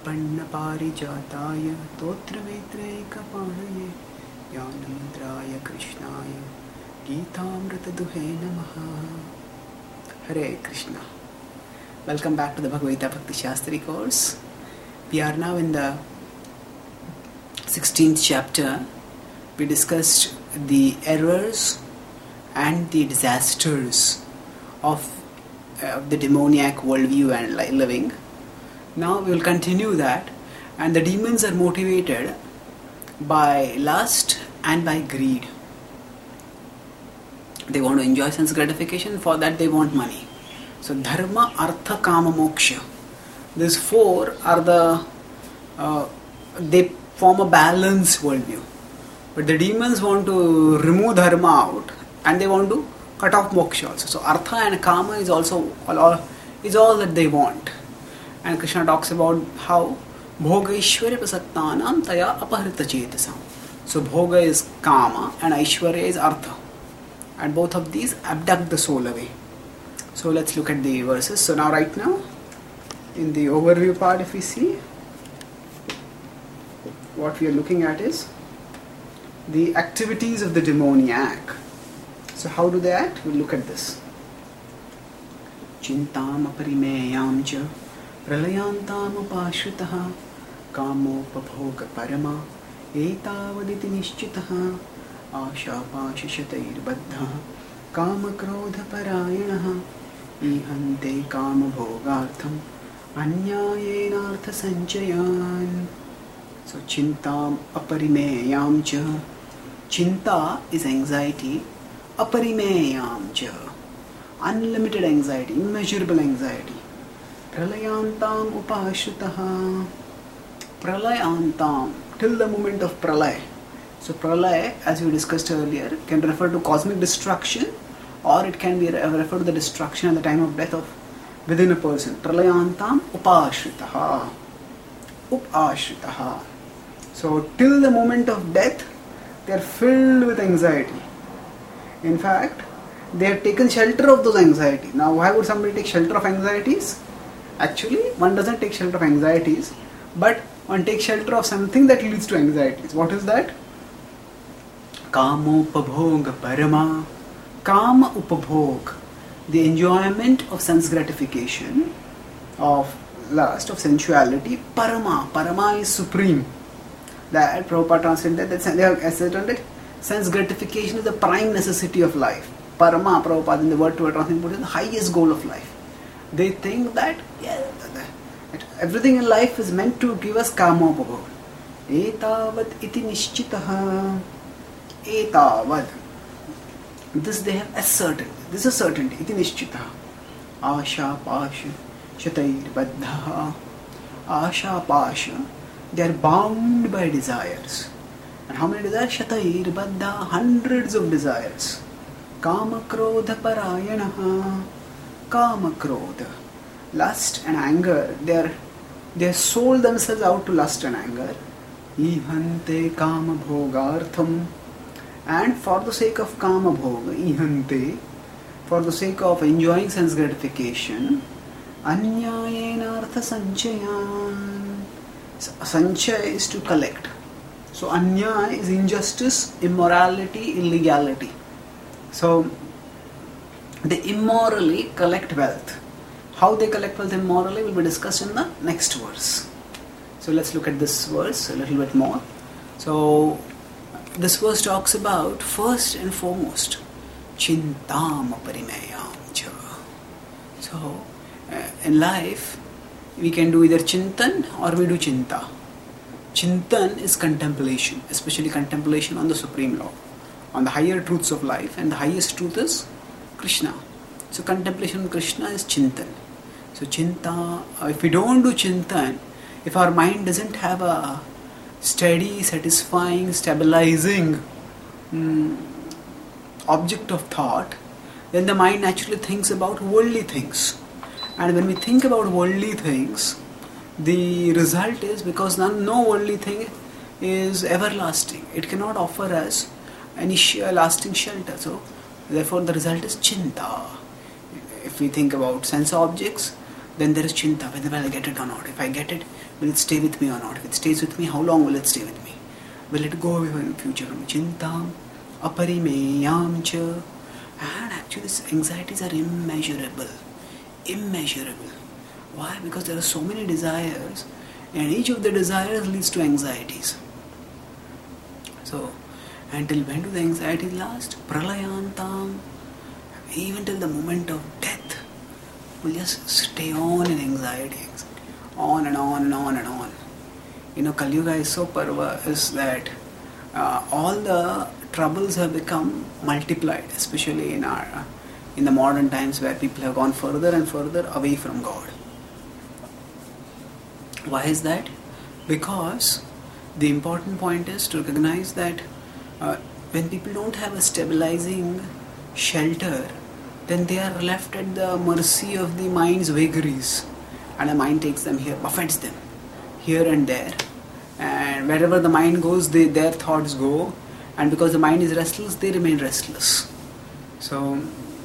प्रपन्नपारिजाताय तोत्रवेत्रैकपाणये ज्ञानमुद्राय कृष्णाय गीतामृतदुहे नमः. Hare Krishna. Welcome back to the Bhagavad Gita Bhakti Shastri course. We are now in the 16th chapter. We discussed the errors and the disasters of the demoniac worldview and living. Now we will continue that, and the demons are motivated by lust and by greed. They want to enjoy sense gratification, for that they want money. So dharma, artha, kama, moksha. These four are they form a balanced worldview. But the demons want to remove dharma out, and they want to cut off moksha also. So artha and kama is also all that they want. And Krishna talks about how bhoga ishwarya prasattanam taya apahrita chetasam. So bhoga is kama and aishwarya is artha. And both of these abduct the soul away. So let's look at the verses. So now right now, in the overview part, if we see, what we are looking at is the activities of the demoniac. So how do they act? We'll look at this. Chintam aparimeyam cha pralayantam upashritaha kamopabhoga parama etavaditi nishchitaha आशापाशशतैर्बद्धः कामक्रोधपरायणः ईहन्ते कामभोगार्थम् अन्यायेनार्थसञ्चयान्. So chintam aparimeyam cha. Chinta is anxiety. Aparimeyam cha, unlimited anxiety, immeasurable anxiety. Pralayantam upashritaha. Pralayantam, till the moment of pralay. So pralay, as we discussed earlier, can refer to cosmic destruction, or it can be referred to the destruction at the time of death of within a person. Pralayantam upashritaha. Upashritaha. So till the moment of death, they are filled with anxiety. In fact, they have taken shelter of those anxieties. Now, why would somebody take shelter of anxieties? Actually, one doesn't take shelter of anxieties, but one takes shelter of something that leads to anxieties. What is that? Kama upabhoga parama. Kama upabhog, the enjoyment of sense gratification, of lust, of sensuality. Parama, parama is supreme. That Prabhupada translated that they have ascertained that sense gratification is the prime necessity of life. Parama, Prabhupada in the word to word translation put is the highest goal of life. They think that that everything in life is meant to give us kama upabhog. Etavad iti nishchitaha. Etavad. This they have ascertained. This is certainty. Iti nishchitaha. Asha pasha shatair baddha. Asha pasha. They are bound by desires. And how many desires? Shatair baddha. Hundreds of desires. Kama krodha parayanaha. Kama krodha. Lust and anger. They have sold themselves out to lust and anger. Ihante kama bhogartham. And for the sake of kama bhoga, ihante, for the sake of enjoying sense gratification, anyayena artha sanchayan. Sanchaya is to collect. So anya is injustice, immorality, illegality. So they immorally collect wealth. How they collect wealth immorally will be discussed in the next verse. So let's look at this verse a little bit more. So this verse talks about, first and foremost, chintam aparimeyam cha. So in life, we can do either chintan or we do chinta. Chintan is contemplation, especially contemplation on the Supreme Law, on the higher truths of life, and the highest truth is Krishna. So contemplation on Krishna is chintan. So chinta, if we don't do chintan, if our mind doesn't have a steady, satisfying, stabilizing object of thought, then the mind naturally thinks about worldly things. And when we think about worldly things, the result is, because no worldly thing is everlasting, it cannot offer us any lasting shelter. So therefore the result is chinta. If we think about sense objects, then there is chinta, whether I get it or not. If I get it, Will it stay with me or not? If it stays with me, how long will it stay with me? Will it go away in the future from me? Chintam aparimeyam cha. And actually these anxieties are immeasurable. Immeasurable. Why? Because there are so many desires, and each of the desires leads to anxieties. So, until when do the anxieties last? Pralayantam. Even till the moment of death, we'll just stay on in anxiety. On and on and on and on. Kali Yuga is so perverse that all the troubles have become multiplied, especially in the modern times where people have gone further and further away from God. Why is that? Because the important point is to recognize that when people don't have a stabilizing shelter, then they are left at the mercy of the mind's vagaries, and the mind takes them here, buffets them here and there, and wherever the mind goes, their thoughts go, and because the mind is restless, they remain restless. So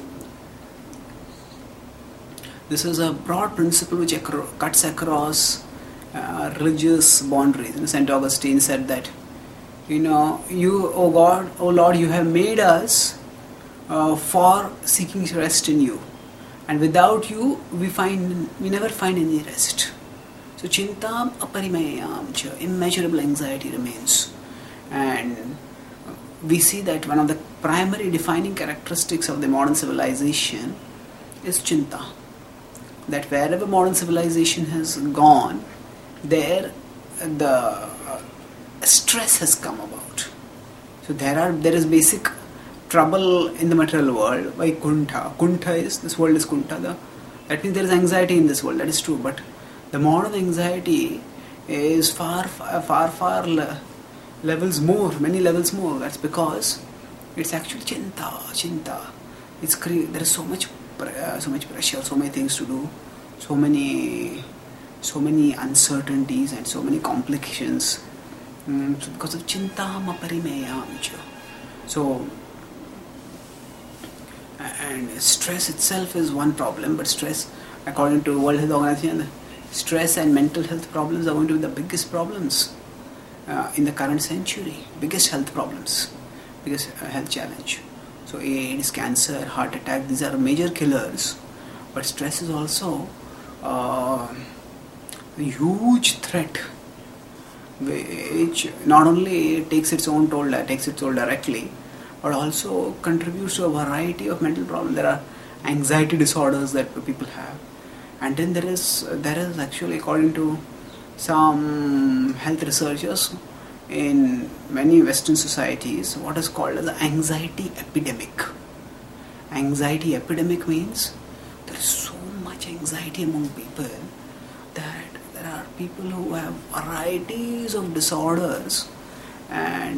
this is a broad principle which cuts across religious boundaries. St. Augustine said that, you, O God, O Lord, you have made us for seeking rest in you, and without you we never find any rest. So chintam aparimayam cha, immeasurable anxiety remains. And we see that one of the primary defining characteristics of the modern civilization is chinta. That wherever modern civilization has gone, there the stress has come about. So there is basic trouble in the material world by kuntha. This world is kuntha. That means there is anxiety in this world. That is true. But the modern anxiety is far levels more, many levels more. That's because it's actually chinta. There is so much pressure, so many things to do, so many uncertainties and so many complications because of chintam aparimeyam. So, and stress itself is one problem, but stress, according to World Health Organization, stress and mental health problems are going to be the biggest problems in the current century, biggest health problems, biggest health challenge. So AIDS, cancer, heart attack, these are major killers, but stress is also a huge threat which not only takes its own toll directly, but also contributes to a variety of mental problems. There are anxiety disorders that people have, and then there is actually, according to some health researchers in many Western societies, what is called as the anxiety epidemic. Anxiety epidemic means there is so much anxiety among people that there are people who have varieties of disorders and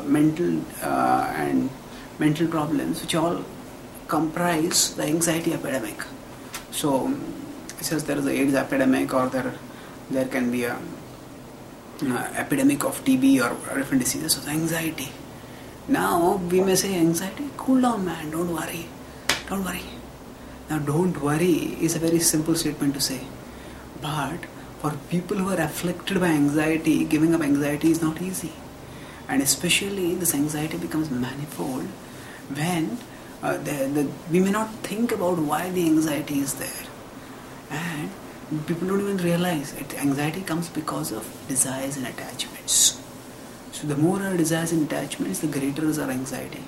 mental problems, which all comprise the anxiety epidemic. So it says there is an AIDS epidemic, or there can be a epidemic of TB or different diseases. So anxiety. Now we may say, anxiety, cool down, man, don't worry. Now don't worry is a very simple statement to say, but for people who are afflicted by anxiety, giving up anxiety is not easy. And especially this anxiety becomes manifold when we may not think about why the anxiety is there. And people don't even realize it. Anxiety comes because of desires and attachments. So the more our desires and attachments, the greater is our anxiety.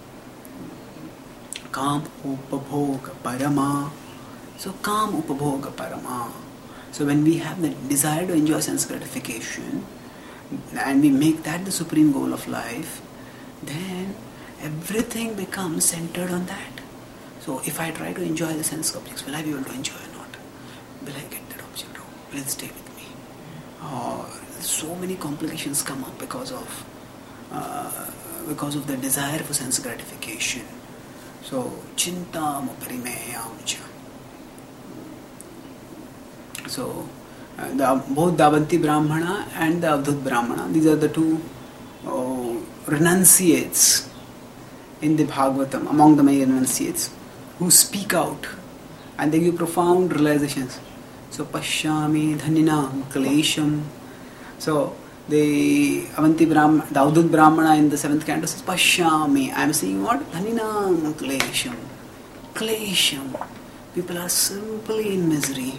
Kam upabhoga parama. So kam upabhoga parama. So when we have the desire to enjoy sense gratification, and we make that the supreme goal of life, then everything becomes centered on that. So if I try to enjoy the sense objects, will I be able to enjoy or not? Will I get that object? Will it stay with me? So many complications come up because of the desire for sense gratification. So chintam aparimeyam cha. So both the Avanti Brahmana and the Avadhut Brahmana, these are the two renunciates in the Bhagavatam, among the many renunciates, who speak out and they give profound realizations. So Pashyami Dhaninam Klesham. So the Avanti Brahmana, the Avadhut Brahmana in the 7th canto says, Pashyami, I am seeing what? Dhaninam Klesham. Klesham. People are simply in misery.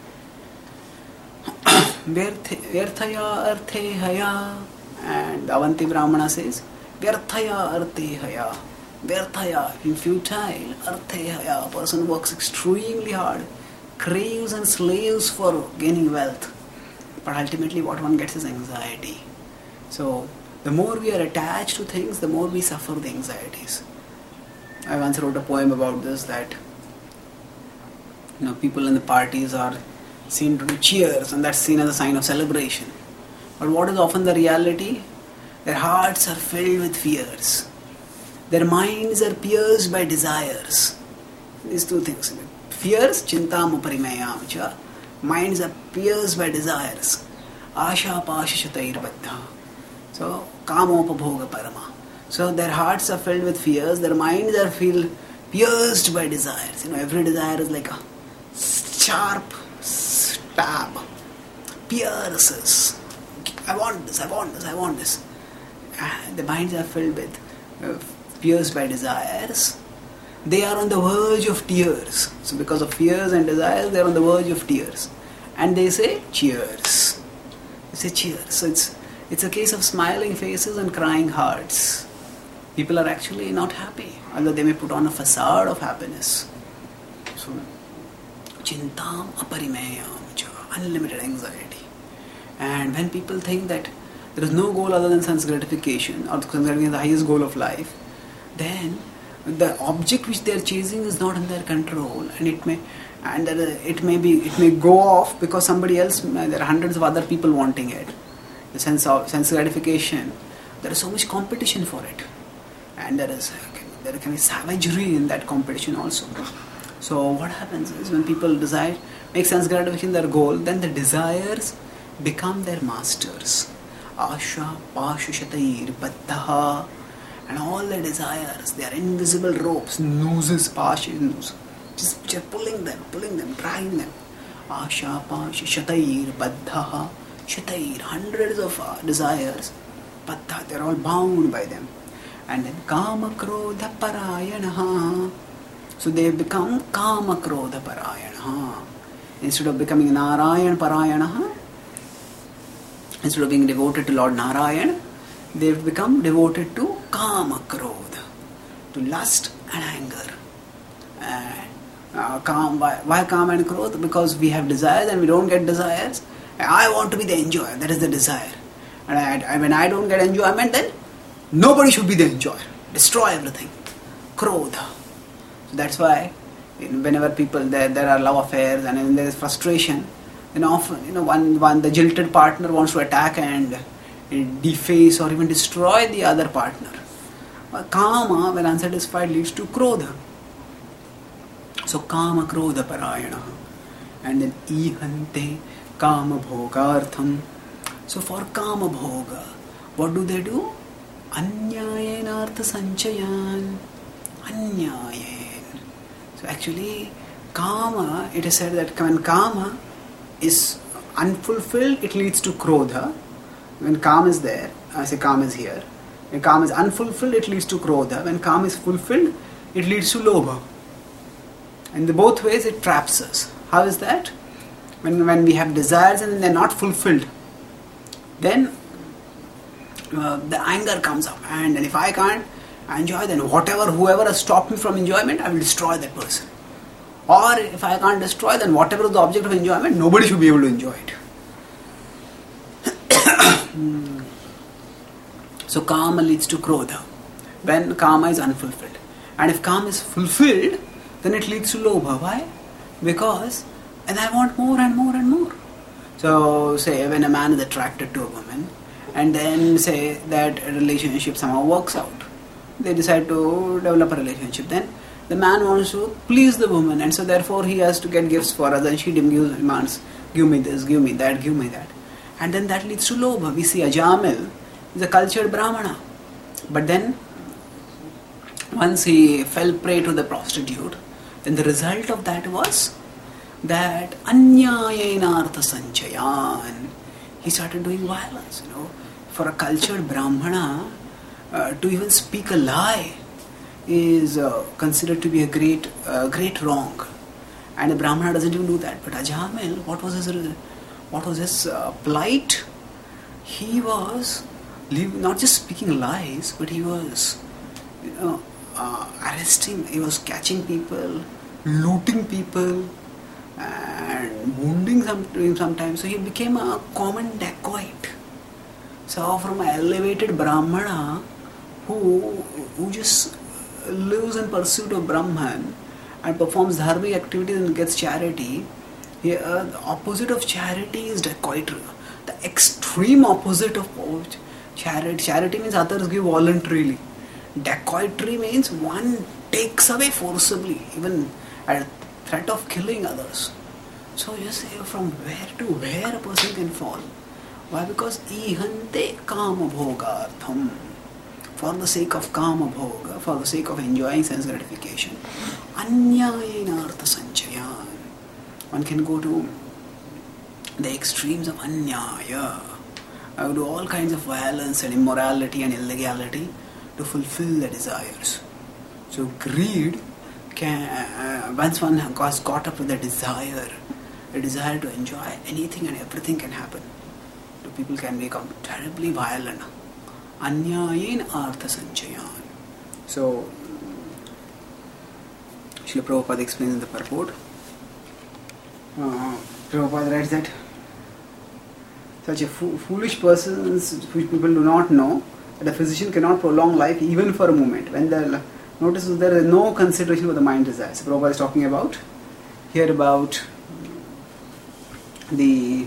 Vyarthaya Arthe Haya. And the Avanti Brahmana says, Vyarthaya Arthe Haya. Vyarthaya, in futile, Arthe Haya. A person works extremely hard, craves and slaves for gaining wealth. But ultimately what one gets is anxiety. So, the more we are attached to things, the more we suffer the anxieties. I once wrote a poem about this, that people in the parties are seen to do cheers, and that's seen as a sign of celebration. But what is often the reality? Their hearts are filled with fears. Their minds are pierced by desires. These two things. Fears, chintam uparimayam cha. Minds are pierced by desires. Asha pasha shatair baddha. So, kamopabhoga parama. So, their hearts are filled with fears. Their minds are pierced by desires. Every desire is like a sharp stab. Pierces. I want this, I want this, I want this. The minds are filled with pierced by desires. They are on the verge of tears. So because of fears and desires, they are on the verge of tears. And they say, cheers. They say cheers. So it's a case of smiling faces and crying hearts. People are actually not happy, although they may put on a facade of happiness. So, chintam aparimayam cha, unlimited anxiety. And when people think that there is no goal other than sense gratification, or considering the highest goal of life, then the object which they are chasing is not in their control, and it may go off because somebody else. There are hundreds of other people wanting it. The sense gratification. There is so much competition for it, and there can be savagery in that competition also. So what happens is, when people make sense gratification their goal, then the desires become their masters. Asha pasha shatair baddha. And all the desires, they are invisible ropes, nooses, passions, just pulling them, dragging them. Asha pasha shatair baddha. Shatair, hundreds of desires, baddha, they are all bound by them. And then kama krodha parayanaha. So they become kama krodha parayanaha. Instead of becoming Narayan parayanaha, instead of being devoted to Lord Narayan, they've become devoted to kama krodha, to lust and anger. Why kama and krodha? Because we have desires and we don't get desires. I want to be the enjoyer, that is the desire. And when I don't get enjoyment, then nobody should be the enjoyer. Destroy everything. Krodha. So that's why whenever people, there are love affairs and when there is frustration, then often, the jilted partner wants to attack and deface or even destroy the other partner. Kama, when unsatisfied, leads to krodha. So kama krodha parayana. And then ihante kama bhogartham. So for kama bhoga, what do they do? Anyayen artha sanchayan. Anyayen. So actually, kama, it is said that when kama is unfulfilled, it leads to krodha. When kama is there, I say kama is here. When kama is unfulfilled, it leads to krodha. When kama is fulfilled, it leads to lobha. In the both ways, it traps us. How is that? When we have desires and they are not fulfilled, then the anger comes up. And if I can't enjoy, then whoever has stopped me from enjoyment, I will destroy that person. Or if I can't destroy, then whatever is the object of enjoyment, nobody should be able to enjoy it. So kama leads to krodha when kama is unfulfilled. And if kama is fulfilled, then it leads to lobha. Why? Because and I want more and more and more. So say when a man is attracted to a woman, and then say that a relationship somehow works out. They decide to develop a relationship. Then the man wants to please the woman, and so therefore he has to get gifts for her, and she demands, give me this, give me that, give me that. And then that leads to lobha. We see Ajamil is a cultured Brahmana. But then, once he fell prey to the prostitute, then the result of that was that anyayenartha sanchayan, he started doing violence. For a cultured Brahmana, to even speak a lie is considered to be a great wrong, and a Brahmana doesn't even do that. But Ajamil, what was his plight? He was not just speaking lies, but he was arresting. He was catching people, looting people, and wounding sometimes. So he became a common dacoit. So from an elevated Brahmana who just lives in pursuit of Brahman and performs dharmic activities and gets charity, the opposite of charity is dacoitry. The extreme opposite of charity. Charity means others give voluntarily. Dacoitry means one takes away forcibly, even at threat of killing others. So you say, from where to where a person can fall? Why? Because ihante kama bhogartham, for the sake of kama bhoga, for the sake of enjoying sense gratification. Anyayena artha sanchayan. One can go to the extremes of anyaya, do all kinds of violence and immorality and illegality to fulfill the desires. So greed can, once one has caught up with a desire to enjoy anything and everything can happen. So people can become terribly violent. Anyayen artha sanchayan. So Srila Prabhupada explains in the purport. Prabhupada writes that such a foolish persons, which people do not know that a physician cannot prolong life even for a moment. When the notices there is no consideration for the mind desires. So Prabhupada is talking about the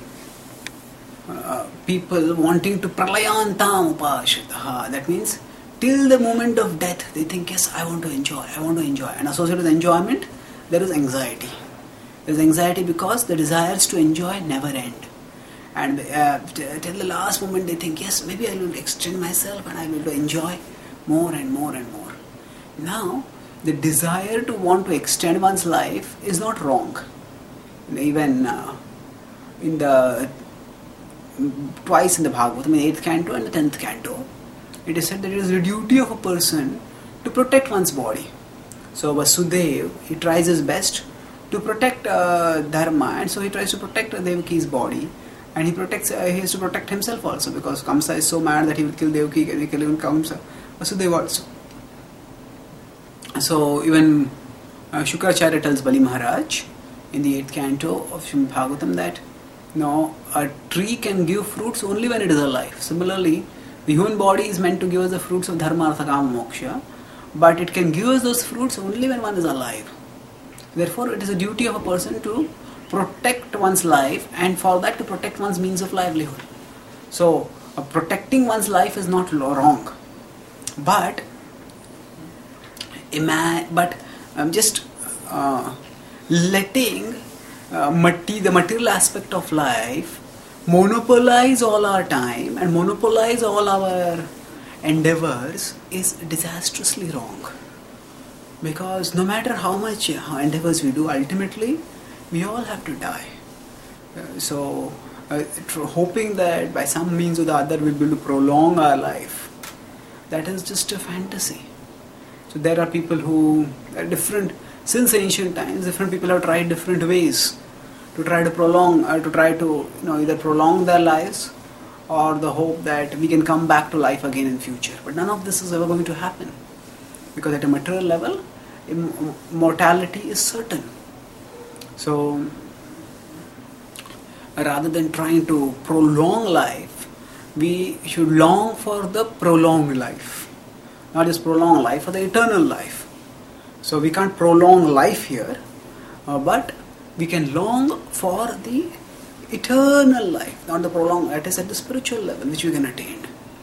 people wanting to pralayantam upashitaha. That means till the moment of death they think, yes, I want to enjoy. And associated with enjoyment there is anxiety. There is anxiety because the desires to enjoy never end. And till the last moment they think, yes, maybe I will extend myself and I will enjoy more and more and more. Now, the desire to want to extend one's life is not wrong. Even in the twice in the Bhagavatam, in the 8th canto and the 10th canto, it is said that it is the duty of a person to protect one's body. So Vasudeva, he tries his best to protect Dharma, and so he tries to protect Devaki's body, and he has to protect himself also, because Kamsa is so mad that he will kill Devaki and he will kill even Kamsa, Vasudeva also. So even Shukracharya tells Bali Maharaj in the 8th canto of Srimad Bhagavatam that a tree can give fruits only when it is alive. Similarly, the human body is meant to give us the fruits of Dharma, Artha, Kama, Moksha, but it can give us those fruits only when one is alive. Therefore, it is a duty of a person to protect one's life, and for that to protect one's means of livelihood. So, protecting one's life is not wrong, but just letting the material aspect of life monopolize all our time and monopolize all our endeavors is disastrously wrong. Because no matter how much endeavors we do, ultimately we all have to die. Hoping that by some means or the other we'll be able to prolong our life, that is just a fantasy. So there are people who are different, since ancient times, different people have tried different ways to try to prolong, either prolong their lives or the hope that we can come back to life again in future. But none of this is ever going to happen, because at a material level, mortality is certain. So rather than trying to prolong life, we should long for the prolonged life. Not just prolong life, for the eternal life. So we can't prolong life here, but we can long for the eternal life, not the prolonged. That is at the spiritual level which we can attain.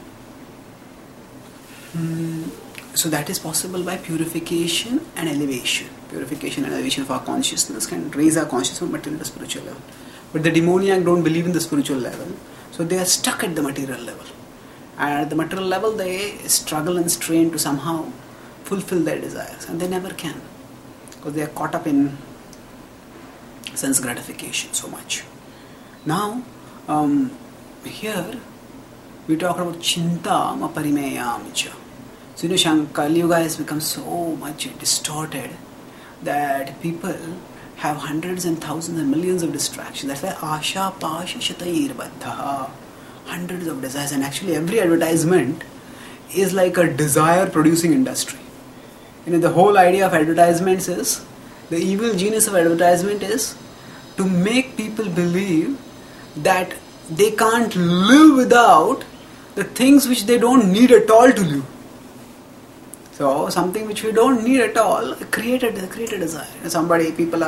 So that is possible by purification and elevation. Purification and elevation of our consciousness can raise our consciousness from material to spiritual level. But the demoniac don't believe in the spiritual level, so they are stuck at the material level. And at the material level, they struggle and strain to somehow fulfill their desires, and they never can, because they are caught up in sense gratification so much. Now, here we talk about chinta maparimeyam cha. So Kali Yuga has become so much distorted that people have hundreds and thousands and millions of distractions. That's why asha pasha shatair baddha, hundreds of desires, and actually every advertisement is like a desire producing industry. The whole idea of advertisements is, the evil genius of advertisement is to make people believe that they can't live without the things which they don't need at all to live. So something which we don't need at all create a desire. People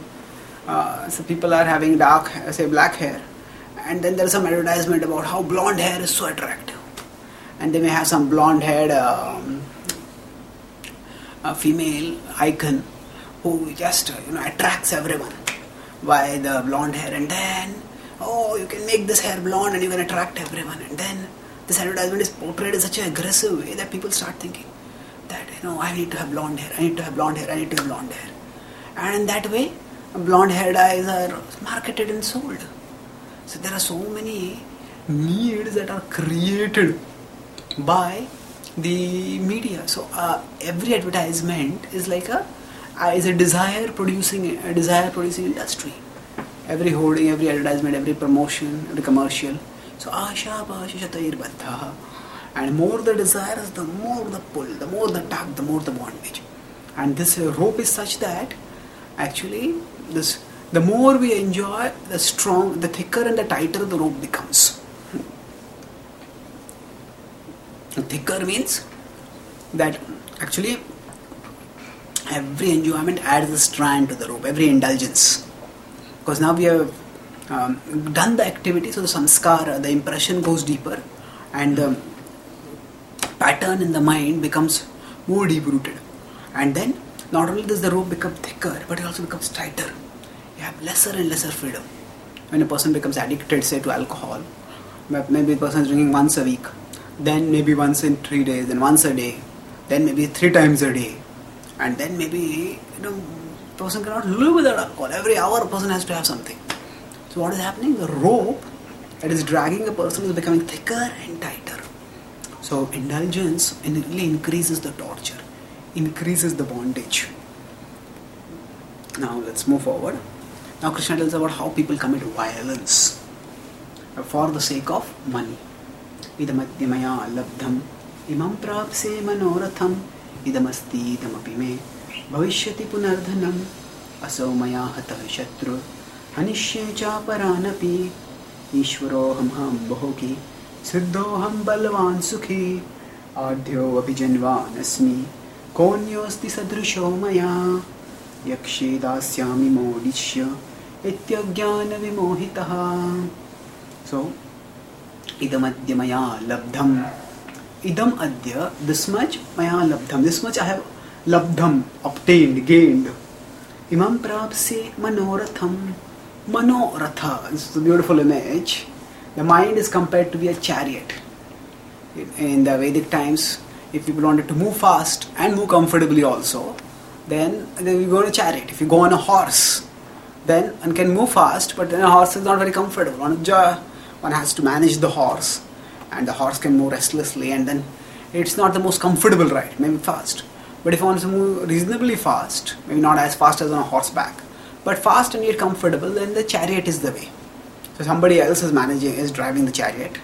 are having black hair, and then there's some advertisement about how blonde hair is so attractive, and they may have some blonde-haired female icon who just attracts everyone by the blonde hair, and then you can make this hair blonde and you can attract everyone, and then this advertisement is portrayed in such an aggressive way that people start thinking that I need to have blonde hair, I need to have blonde hair, I need to have blonde hair, and in that way blonde hair dyes are marketed and sold. So there are so many needs that are created by the media. So every advertisement is like a desire producing industry. Every hoarding, every advertisement, every promotion, every commercial. So asha pasha shatair baddha. And more the desires, the more the pull, the more the tug, the more the bondage. And this rope is such that actually the more we enjoy, the thicker and the tighter the rope becomes. Thicker means that actually every enjoyment adds a strand to the rope, every indulgence. Because now we have done the activity, so the samskara, the impression goes deeper, and the pattern in the mind becomes more deep-rooted. And then not only does the rope become thicker, but it also becomes tighter. You have lesser and lesser freedom. When a person becomes addicted, say, to alcohol, maybe the person is drinking once a week, then maybe once in 3 days, then once a day, then maybe 3 times a day, and then maybe person cannot live without alcohol. Every hour a person has to have something. So what is happening? The rope that is dragging a person is becoming thicker and tighter. So indulgence really increases the torture, increases the bondage. Now let's move forward. Now Krishna tells about how people commit violence for the sake of money. Idamadhyamaya labdham imam prapse manoratham idamasti idamapi me bhavishyati punardhanam aso maya hatah shatru hanishye cha paranapi ishvaroham ham bhogi siddhoham balvan sukhi adhyo api janvan asmi konyosti sadrisho maya yakshe dasyami modishya ityajnana vimohitaha. So idam adya maya labdham. Idam adya, this much maya labdham. This much I have labdham, obtained, gained. Imam prapse manoratham. Manoratha, this is a beautiful image. The mind is compared to be a chariot. In the Vedic times, if people wanted to move fast and move comfortably also, then we go on a chariot. If you go on a horse, then one can move fast, but then a horse is not very comfortable. One has to manage the horse, and the horse can move restlessly, and then it's not the most comfortable ride, maybe fast. But if one wants to move reasonably fast, maybe not as fast as on a horseback, but fast and yet comfortable, then the chariot is the way. So somebody else is driving the chariot,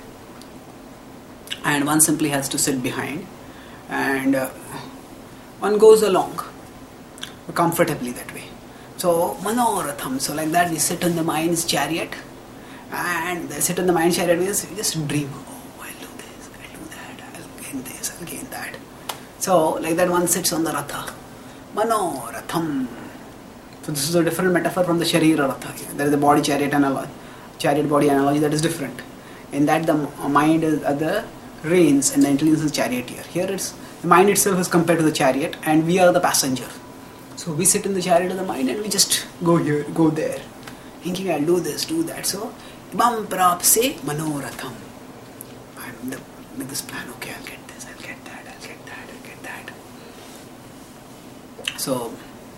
and one simply has to sit behind, and one goes along comfortably that way. So manoratham, so like that we sit in the mind's chariot, and sit in the mind's chariot means we just dream, I'll do this, I'll do that, I'll gain this, I'll gain that. So like that one sits on the ratha, manoratham. So this is a different metaphor from the sharira ratha. There is a body chariot analogy, chariot body analogy that is different. In that the mind is the reins and the intelligence is charioteer. Here it's the mind itself is compared to the chariot, and we are the passenger. So we sit in the chariot of the mind and we just go here, go there, thinking I'll do this, do that. So imam prapse manoratham. I'm with this plan, okay, I'll get this, I'll get that, I'll get that, I'll get that. So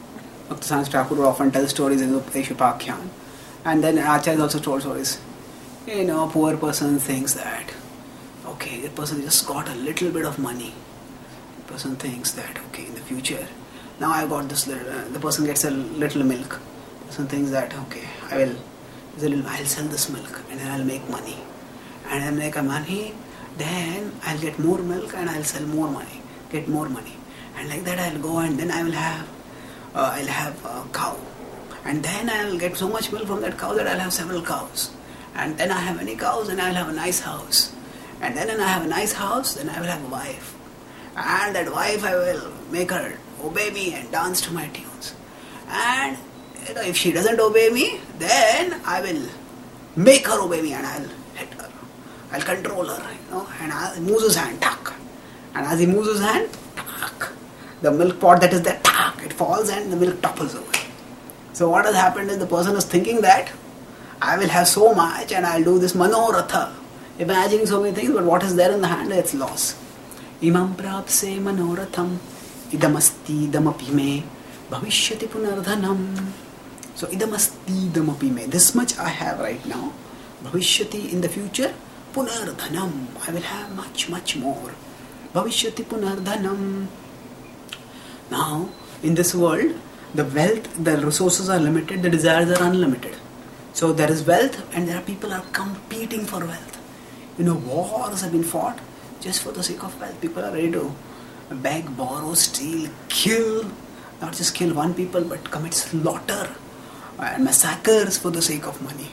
Dr. Sanjay Thakur would often tell stories in the Upanishapakhyan. And then Acharya also told stories. A poor person thinks that, okay, the person just got a little bit of money. The person thinks that, okay, in the future, now I got this little, the person gets a little milk. The person thinks that, okay, I'll sell this milk and then I'll make money. And I'll make money, then I'll get more milk and I'll sell more money, get more money. And like that I'll go and then I will have, a cow. And then I'll get so much milk from that cow that I'll have several cows. And then I have many cows and I'll have a nice house. And then when I have a nice house, then I will have a wife. And that wife I will make her obey me and dance to my tunes. And if she doesn't obey me, then I will make her obey me and I'll hit her. I'll control her, and I'll move his hand, tuck. And as he moves his hand, tuck. The milk pot that is there, tuck. It falls and the milk topples over. So what has happened is the person is thinking that I will have so much and I'll do this manoratha. Imagining so many things, but what is there in the hand, it's loss. Imam prapse manoratham idamasti idamapi me bhavishyati punardhanam. So idamasti idamapi me. This much I have right now. Bhavishyati in the future. Punardhanam. I will have much, much more. Bhavishyati punardhanam. Now, in this world, the wealth, the resources are limited, the desires are unlimited. So there is wealth and there are people who are competing for wealth. Wars have been fought just for the sake of wealth. People are ready to beg, borrow, steal, kill, not just kill one people but commit slaughter and massacres for the sake of money.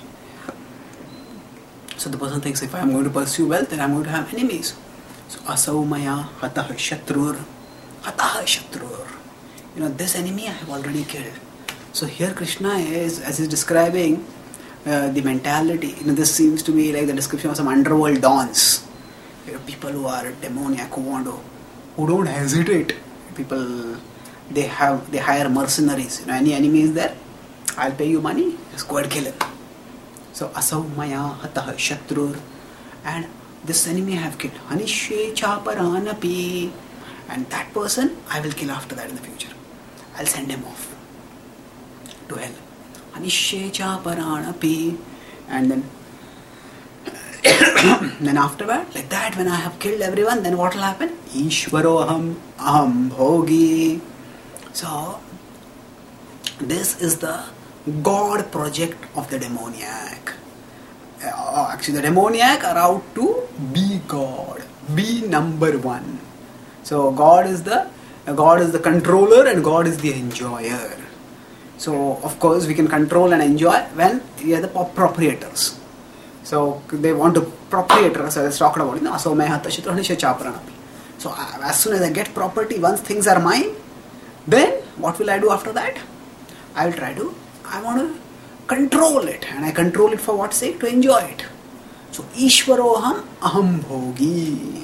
So the person thinks, if I am going to pursue wealth, then I am going to have enemies. So asau maya hatah shatrur. Hatah shatrur. This enemy I have already killed. So here Krishna is, as he is describing the mentality, this seems to be like the description of some underworld dons. People who are demoniac, who don't hesitate. People, they hire mercenaries. Any enemy is there, I'll pay you money, just go and kill him. So asau maya hatah shatrur, and this enemy I have killed. Hanishye chaparanapi, and that person I will kill after that in the future. I'll send him off to hell. Hanishye chaparanapi, and then after that, like that, when I have killed everyone, then what will happen? Ishwaroham aham bhogi. So this is the God project of the demoniac. Actually, the demoniac are out to be God, be number one. So God is the controller and God is the enjoyer. So of course we can control and enjoy when we are the proprietors. So they want to proprietor. So let's talk about it. So as soon as I get property, once things are mine, then what will I do after that? I want to control it, and I control it for what sake? To enjoy it. So Ishwaroham aham bhogi.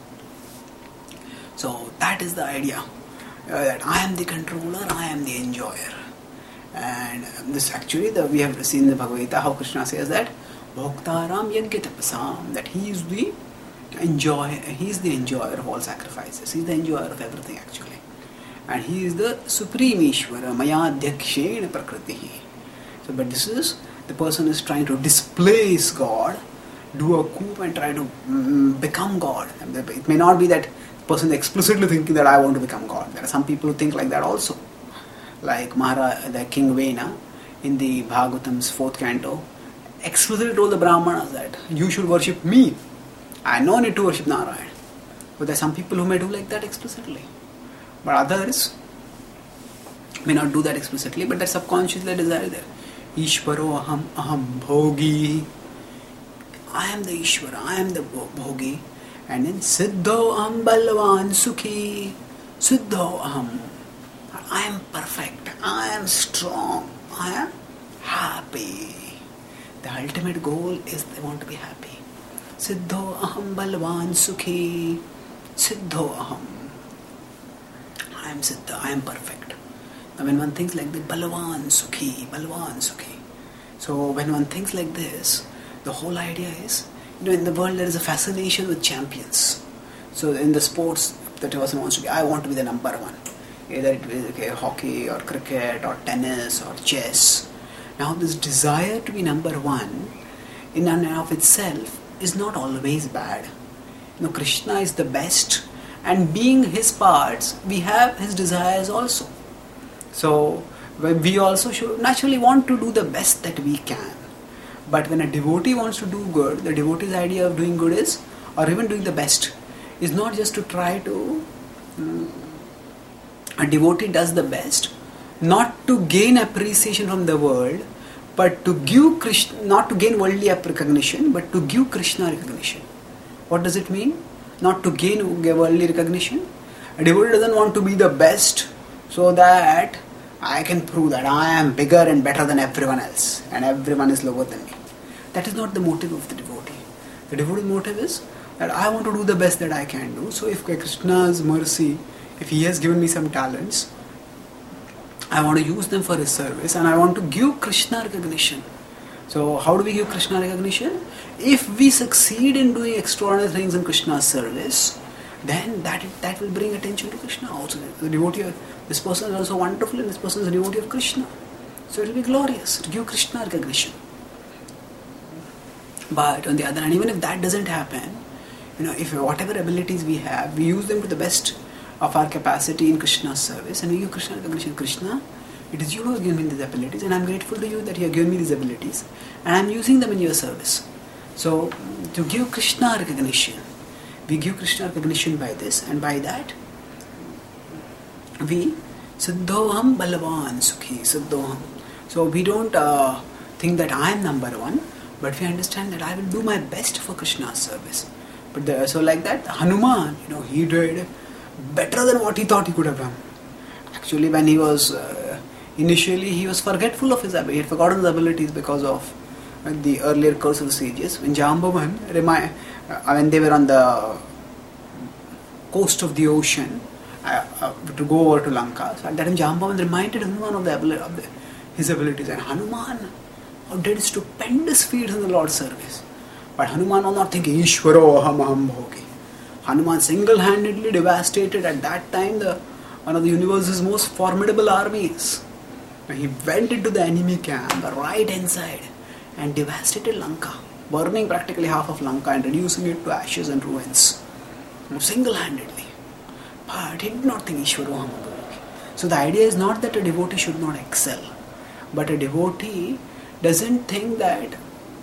So that is the idea, that I am the controller, I am the enjoyer. And this actually, we have seen in the Bhagavad Gita how Krishna says that Bhoktaram Yajnatapasam, that he is the enjoyer of all sacrifices. He is the enjoyer of everything actually. And he is the supreme Ishvara, Maya Dhyakshen Prakritihi. So, but this is, the person is trying to displace God, do a coup and try to become God. It may not be that the person is explicitly thinking that I want to become God. There are some people who think like that also. Like the King Vena in the Bhagavatam's 4th canto explicitly told the Brahmanas that you should worship me. I no need to worship Narayan. But there are some people who may do like that explicitly. But others may not do that explicitly, but that subconsciously desire there. Ishvaro aham bhogi. I am the Ishvara, I am the bhogi. And then Siddho aham balvan sukhi. Siddho aham. I am perfect, I am strong, I am happy. The ultimate goal is they want to be happy. Siddho aham balvan sukhi. Siddho aham. I am Siddha, I am perfect. Now when one thinks like the balvan sukhi. So when one thinks like this, the whole idea is, in the world there is a fascination with champions. So in the sports, that person wants to be, I want to be the number one. either it is hockey or cricket or tennis or chess. Now this desire to be number one in and of itself is not always bad. Krishna is the best, and being his parts, we have his desires also. So we also should naturally want to do the best that we can. But when a devotee wants to do good, the devotee's idea of doing good is, or even doing the best, is not just to try to... a devotee does the best, not to gain appreciation from the world, but to give Krishna, not to gain worldly recognition, but to give Krishna recognition. What does it mean? Not to gain worldly recognition. A devotee doesn't want to be the best so that I can prove that I am bigger and better than everyone else and everyone is lower than me. That is not the motive of the devotee. The devotee's motive is that I want to do the best that I can do. So if Krishna's mercy, if he has given me some talents, I want to use them for his service and I want to give Krishna recognition. So how do we give Krishna recognition? If we succeed in doing extraordinary things in Krishna's service, then that will bring attention to Krishna also. The devotee, this person is also wonderful and this person is a devotee of Krishna. So it will be glorious to give Krishna recognition. But on the other hand, even if that doesn't happen, if whatever abilities we have, we use them to the best of our capacity in Krishna's service and we give Krishna recognition. Krishna, it is you who have given me these abilities and I am grateful to you that you have given me these abilities and I am using them in your service. So to give Krishna recognition, we give Krishna recognition by this, and by that we Siddhoham Balavan Sukhi Siddhoham. So we don't think that I am number one, but we understand that I will do my best for Krishna's service. But so like that, Hanuman, he did better than what he thought he could have done. Actually, when he was initially he was forgetful of his ability. He had forgotten his abilities because of the earlier curse of the sages. When Jambavan, when they were on the coast of the ocean to go over to Lanka, so at that time Jambavan reminded Hanuman of his abilities, and Hanuman did stupendous feats in the Lord's service. But Hanuman was not thinking Ishwaro aham bhogi. Hanuman single-handedly devastated at that time one of the universe's most formidable armies. He went into the enemy camp right inside and devastated Lanka, burning practically half of Lanka and reducing it to ashes and ruins, single-handedly. But he did not think Ishwaro aham bhogi. So the idea is not that a devotee should not excel, but a devotee doesn't think that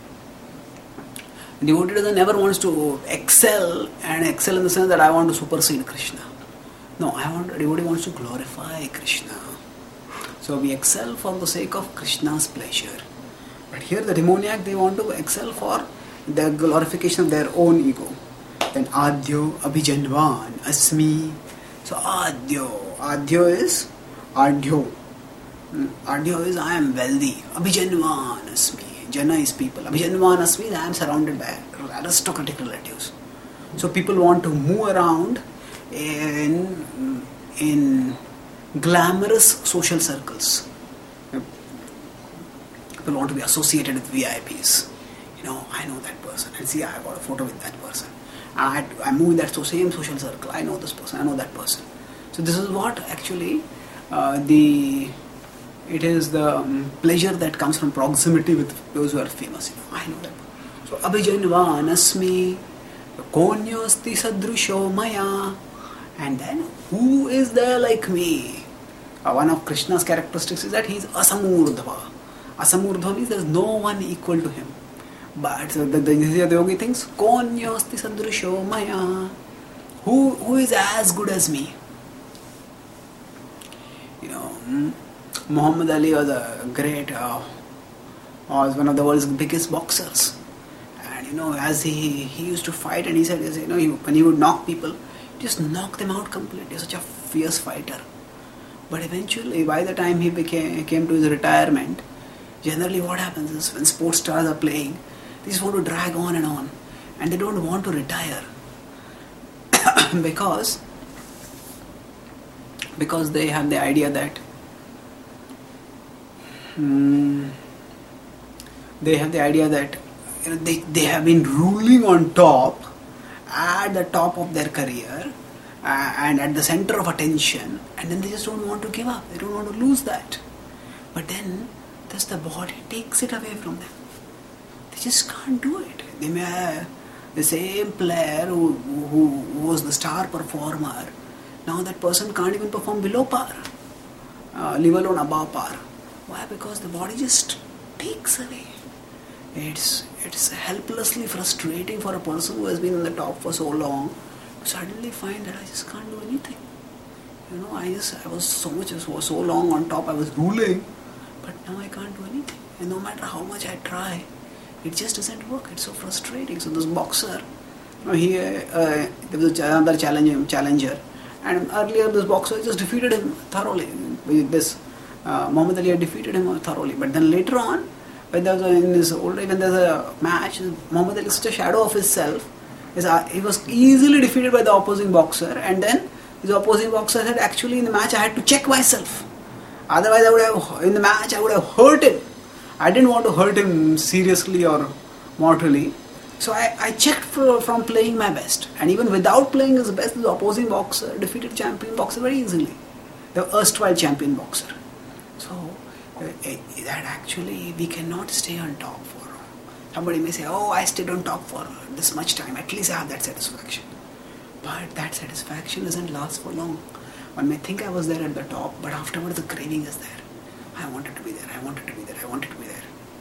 devotee doesn't ever wants to excel in the sense that I want to supersede Krishna. No, devotee wants to glorify Krishna. So we excel for the sake of Krishna's pleasure. But here the demoniac, they want to excel for the glorification of their own ego. Then Adyo Abhijanvan Asmi. So Adyo is Adyo is I am wealthy. Abhijanvan Asmi. Jana is people. Abhijanvan Asmi, I am surrounded by aristocratic relatives. So people want to move around in glamorous social circles. People want to be associated with VIPs. I know that person. And see, I got a photo with that person. I move in that same social circle. I know this person. I know that person. So this is what actually it is the pleasure that comes from proximity with those who are famous. I know that. So Abhijanvan Asmi Konyosti Sadrusho Maya. And then who is there like me? One of Krishna's characteristics is that he is Asamurdhva. Asamurdhva means there is no one equal to him. But the yogi thinks Konyosti Sadrusho Maya. Who is as good as me? Muhammad Ali was a great, was one of the world's biggest boxers. And as he used to fight, and he said, when he would knock people, just knock them out completely. He was such a fierce fighter. But eventually, by the time he came to his retirement, generally what happens is when sports stars are playing, they just want to drag on, and they don't want to retire because they have the idea that they have been ruling on top, at the top of their career, and at the center of attention, and then they just don't want to give up. They don't want to lose that. But then, thus the body takes it away from them. They just can't do it. They may have the same player who was the star performer. Now that person can't even perform below par, leave alone above par. Why? Because the body just takes away. It's helplessly frustrating for a person who has been on the top for so long to suddenly find that I just can't do anything. I was so long on top, I was ruling, but now I can't do anything. And no matter how much I try, it just doesn't work. It's so frustrating. So this boxer, there was another challenger, and earlier this boxer just defeated him thoroughly. Muhammad Ali had defeated him thoroughly, but then later on, when there's a match, Muhammad Ali is such a shadow of himself. He was easily defeated by the opposing boxer, and then his opposing boxer said, actually in the match I had to check myself. Otherwise I would have hurt him. I didn't want to hurt him seriously or mortally. So I checked from playing my best. And even without playing his best, the opposing boxer defeated champion boxer very easily. The erstwhile champion boxer. So that actually we cannot stay on top for. Somebody may say, I stayed on top for this much time. At least I have that satisfaction. But that satisfaction doesn't last for long. One may think I was there at the top, but afterwards the craving is there. I wanted to be there, I wanted to be there, I wanted to be there.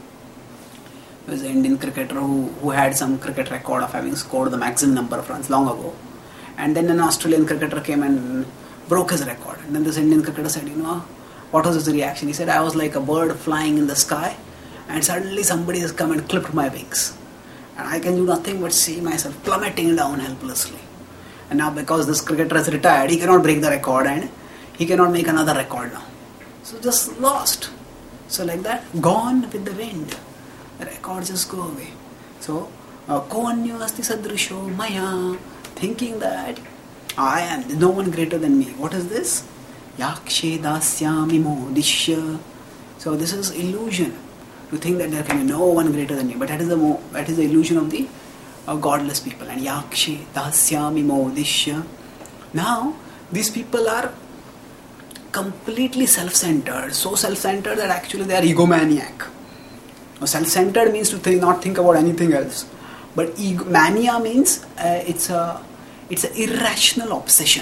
There was an Indian cricketer who had some cricket record of having scored the maximum number of runs long ago. And then an Australian cricketer came and broke his record. And then this Indian cricketer said, what was his reaction? He said, I was like a bird flying in the sky, and suddenly somebody has come and clipped my wings. And I can do nothing but see myself plummeting down helplessly. And now because this cricketer is retired, he cannot break the record and he cannot make another record now. So just lost. So like that, gone with the wind. The records just go away. So, koanyo asti sadrisho maya, thinking that I am no one greater than me. What is this? Yakshe dasyami modishya. So this is illusion. To think that there can be no one greater than me. But that is the illusion of the godless people. And yakshe dasyami modishya. Now, these people are completely self-centered, so self-centered that actually they are egomaniac. Self-centered means to not think about anything else, but mania means it's an irrational obsession.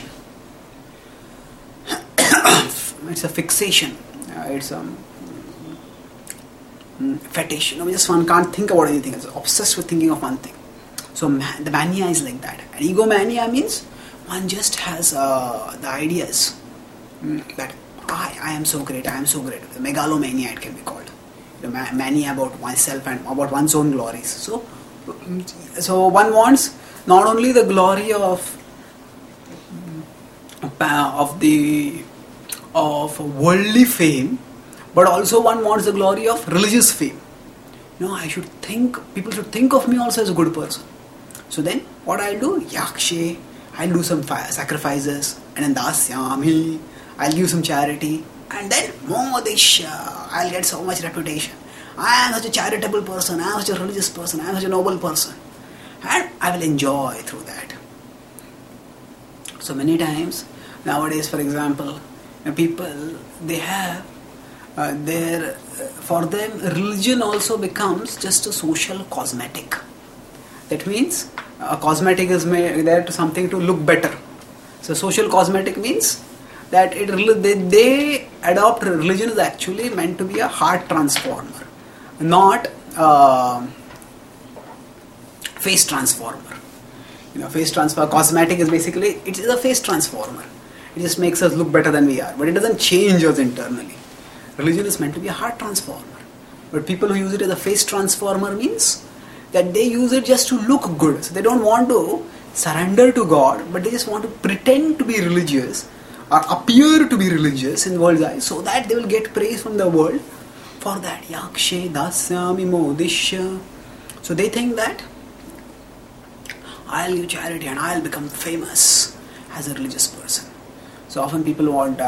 It's a fixation. It's a fetish. Just one can't think about anything else. Obsessed with thinking of one thing. So the mania is like that. And egomania means one just has the ideas. That I am so great, I am so great. The megalomania it can be called. The mania about oneself and about one's own glories. So one wants not only the glory of worldly fame, but also one wants the glory of religious fame. People should think of me also as a good person. So then what I'll do? Yakshe, I'll do some sacrifices, and then dasyami, I'll give some charity, and then modishya, I'll get so much reputation. I am such a charitable person, I am such a religious person, I am such a noble person. And I will enjoy through that. So many times, nowadays for example, people, they have for them religion also becomes just a social cosmetic. That means a cosmetic is there to something to look better. So social cosmetic means that they adopt religion is actually meant to be a heart transformer, not face transformer. Face transformer, cosmetic is basically, it is a face transformer. It just makes us look better than we are, but it doesn't change us internally. Religion is meant to be a heart transformer. But people who use it as a face transformer means that they use it just to look good. So they don't want to surrender to God, but they just want to pretend to be religious or appear to be religious in the world's eyes so that they will get praise from the world for that. Yakshe dasyami modishya. So they think that I'll give charity and I'll become famous as a religious person. So often people want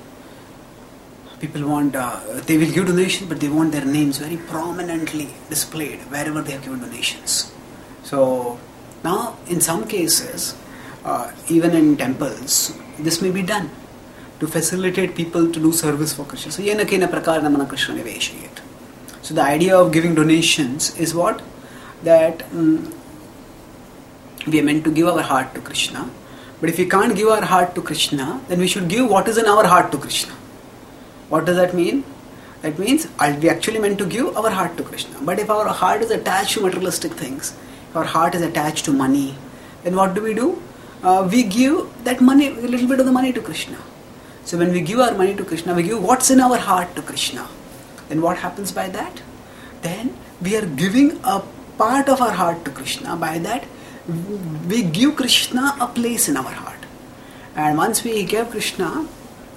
they will give donations, but they want their names very prominently displayed wherever they have given donations. So now in some cases even in temples, this may be done to facilitate people to do service for Krishna. So, yena kena prakarana mana Krishna niveshayet. So, the idea of giving donations is what? That we are meant to give our heart to Krishna. But if we can't give our heart to Krishna, then we should give what is in our heart to Krishna. What does that mean? That means we actually meant to give our heart to Krishna. But if our heart is attached to materialistic things, if our heart is attached to money, then what do? We give that money, a little bit of the money to Krishna. So when we give our money to Krishna, we give what's in our heart to Krishna. Then what happens by that? Then we are giving a part of our heart to Krishna. By that, we give Krishna a place in our heart. And once we give Krishna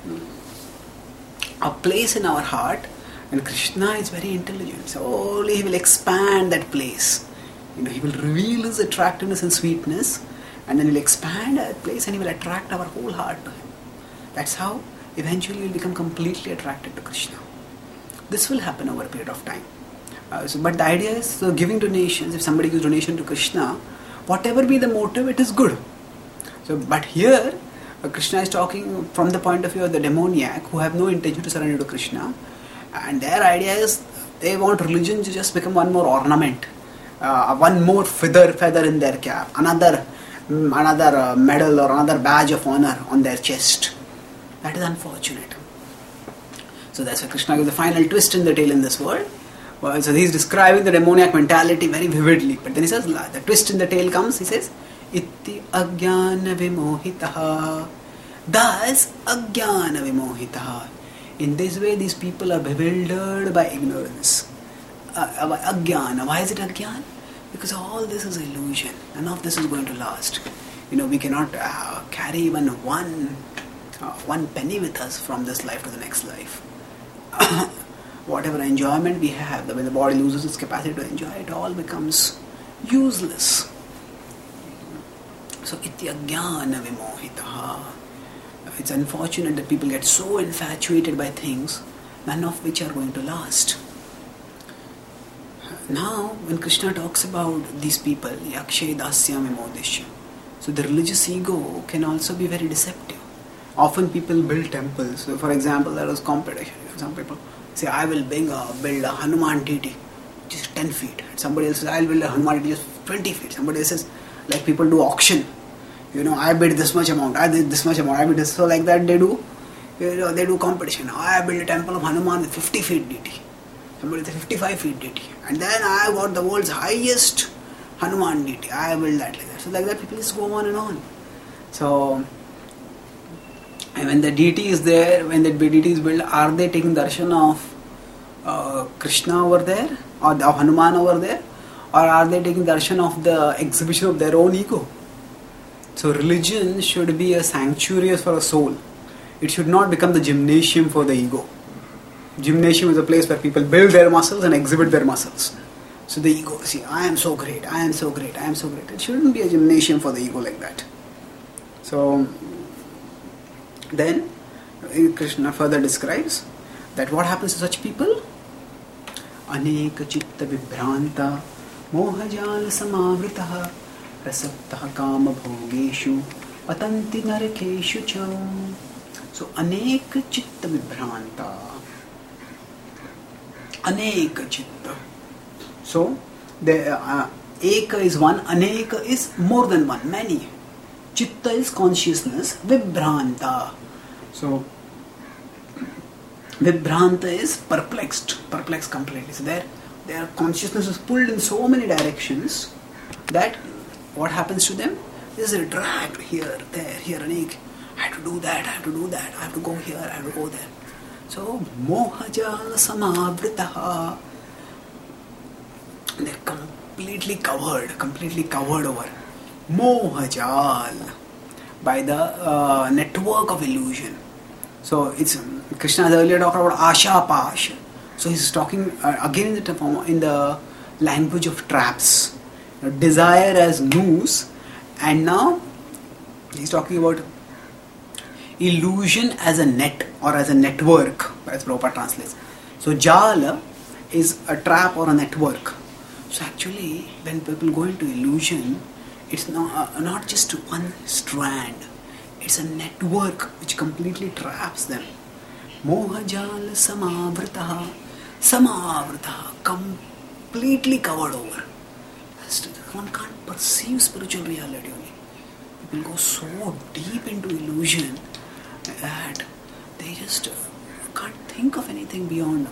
a place in our heart, and Krishna is very intelligent, so only he will expand that place. He will reveal his attractiveness and sweetness, and then he will expand that place and he will attract our whole heart to him. That's how eventually we will become completely attracted to Krishna. This will happen over a period of time. But the idea is, giving donations, if somebody gives donation to Krishna, whatever be the motive, it is good. But here, Krishna is talking from the point of view of the demoniac who have no intention to surrender to Krishna, and their idea is they want religion to just become one more ornament, one more feather in their cap, another medal or another badge of honor on their chest. That is unfortunate. So that's why Krishna gives the final twist in the tale in this world. So he's describing the demoniac mentality very vividly. But then he says, the twist in the tale comes, he says, Itti ajnana vimohitaha. Thus, ajnana vimohitaha. In this way, these people are bewildered by ignorance. Ajnana. Why is it ajnana? Because all this is illusion. None of this is going to last. We cannot carry even one penny with us from this life to the next life. Whatever enjoyment we have, when the body loses its capacity to enjoy, it all becomes useless. So, iti ajnana vimohitaha. It's unfortunate that people get so infatuated by things, none of which are going to last. Now, when Krishna talks about these people, yakshe dasyam vimodishya, so the religious ego can also be very deceptive. Often people build temples. So, for example, there was competition. Some people say, I will build a Hanuman deity, which is 10 feet. And somebody else says, I will build a Hanuman deity, which is 20 feet. Somebody else says, like people do auction. I bid this much amount, I did this much amount, I bid this. So like that they do, they do competition. I built a temple of Hanuman with 50 feet deity. Somebody says 55 feet deity. And then I got the world's highest Hanuman deity. I built that like that. So like that people just go on and on. So, and when the deity is there, when the deity is built, are they taking darshan of Krishna over there, or of Hanuman over there, or are they taking darshan of the exhibition of their own ego? So religion should be a sanctuary for a soul. It should not become the gymnasium for the ego. Gymnasium is a place where people build their muscles and exhibit their muscles. So the ego, see, I am so great, I am so great, I am so great. It shouldn't be a gymnasium for the ego like that. So then Krishna further describes that what happens to such people? Aneka chitta vibhranta mohajala samavritaha prasaptaha kama bhogeshu patanti narakeshu cham. So aneka chitta vibhranta, aneka chitta. So the eka is one, aneka is more than one, many. Chitta is consciousness, vibhranta. So vibhranta is perplexed completely. So their consciousness is pulled in so many directions that what happens to them is they're dragged here, there, here, and I have to do that, I have to do that, I have to go here, I have to go there. So mohajala samavritaha. They're completely covered over. Mohajal, by the network of illusion. So it's Krishna has earlier talked about Asha Pash. So he's talking again in the language of traps. Desire as noose, and now he's talking about illusion as a net or as a network, as Prabhupada translates. So Jala is a trap or a network. So actually, when people go into illusion, it's not just one strand. It's a network which completely traps them. Mohajal samavritaha. Samavritaha. Completely covered over. One can't perceive spiritual reality only. People go so deep into illusion that they just can't think of anything beyond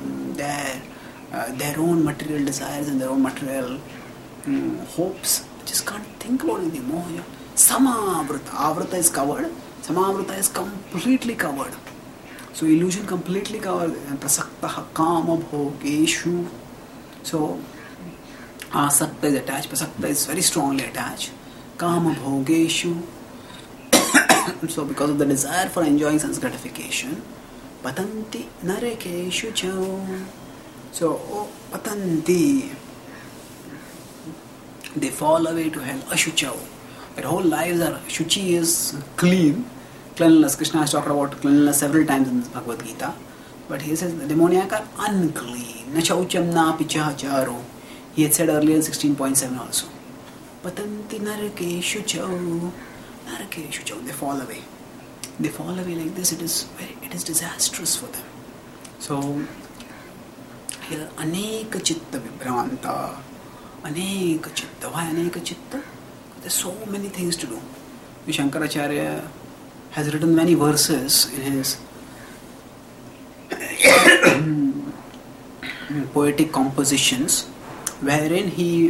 their own material desires and their own material hopes. Just can't think about anything. Moha. Samavrita. Avrita is covered. Samavrita is completely covered. So illusion completely covered. Prasaktaha kama bhogeshu. So asakta is attached. Prasakta is very strongly attached. Kama bhogeshu. So because of the desire for enjoying sense gratification, patanti narakeshu chau. So patanti, they fall away to hell. Ashuchau. Their whole lives are, Shuchi is clean. Cleanliness. Krishna has talked about cleanliness several times in this Bhagavad Gita. But he says the demoniac are unclean. Na chaucham na pichacharo. He had said earlier in 16.7 also. Patanti narakeshu chau. Narakeshu chau. They fall away. They fall away like this. It is disastrous for them. So here aneka chitta vibhranta. Aneka chitta. Why aneka chitta? There's so many things to do. Shankaracharya has written many verses in his poetic compositions wherein he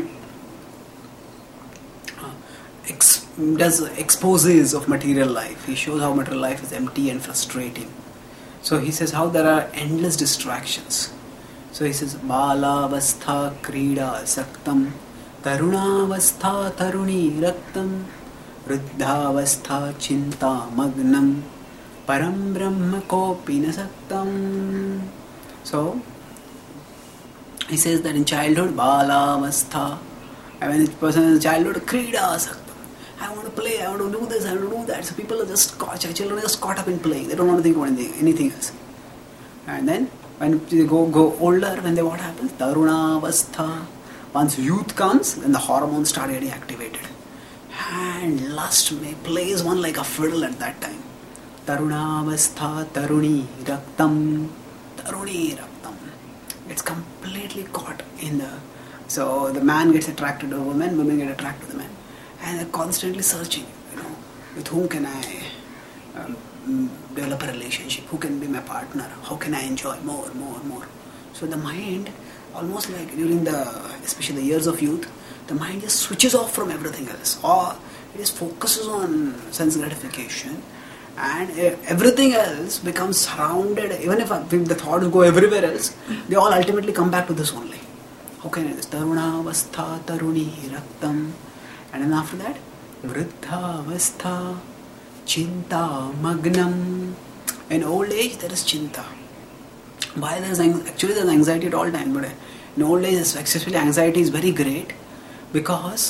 does exposes of material life. He shows how material life is empty and frustrating. So he says how there are endless distractions. So he says Balavastha Krida Saktam Tarunavastha Taruni Raktam Vruddhavastha Chinta Magnam Param Brahma Kopi Nasaktam. So he says that in childhood Balavastha, when a person is in childhood, Krida Saktam. I want to play, I want to do this, I want to do that. So people are just children are just caught up in playing. They don't want to think about anything else. And then when they go older, what happens? Tarunavastha. Once youth comes, then the hormones start getting activated. And lust plays one like a fiddle at that time. Tarunavastha Taruni Raktam. Taruni Raktam. It's completely caught in the... So the man gets attracted to women, women get attracted to the man. And they're constantly searching, with whom can I develop a relationship? Who can be my partner? How can I enjoy more? So the mind, almost like during especially the years of youth, the mind just switches off from everything else. Or it just focuses on sense gratification. And everything else becomes surrounded, even if the thoughts go everywhere else, they all ultimately come back to this only. How can I do this? Tarunavastha Taruni Raktam. And then after that, Vruddhavastha Chinta Magnam. In old age, there is Chinta. Why there's anxiety at all times, but in old age, especially anxiety is very great because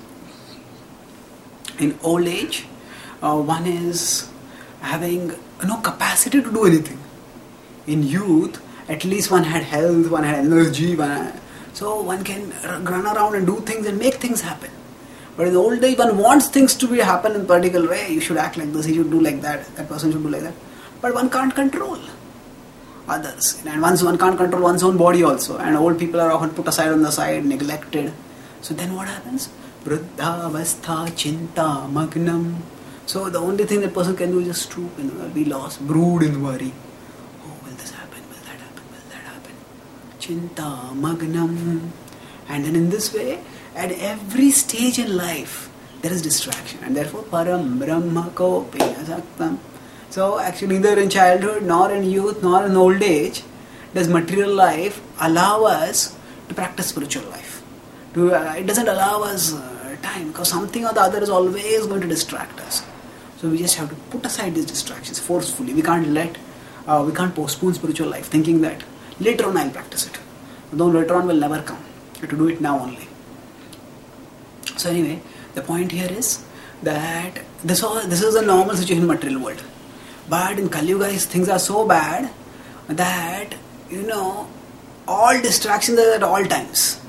in old age, one is having no capacity to do anything. In youth, at least one had health, one had energy, so one can run around and do things and make things happen. But in the old age, one wants things to happen in a particular way. You should act like this, he should do like that, that person should do like that. But one can't control others. And once one can't control one's own body also. And old people are often put aside on the side, neglected. So then what happens? Vruddhavastha Chinta Magnam. So the only thing that person can do is just stoop, be lost, brood in worry. Oh, will this happen? Will that happen? Will that happen? Chinta Magnam. And then in this way, at every stage in life, there is distraction. And therefore, Param Brahma Kopi Nasaktam. So actually, neither in childhood, nor in youth, nor in old age, does material life allow us to practice spiritual life. It doesn't allow us time, because something or the other is always going to distract us. So we just have to put aside these distractions forcefully. We can't postpone spiritual life thinking that later on I'll practice it. Though later on will never come. You have to do it now only. So anyway, the point here is that this is a normal situation in the material world. But in Kali Yuga, things are so bad that, all distractions are at all times.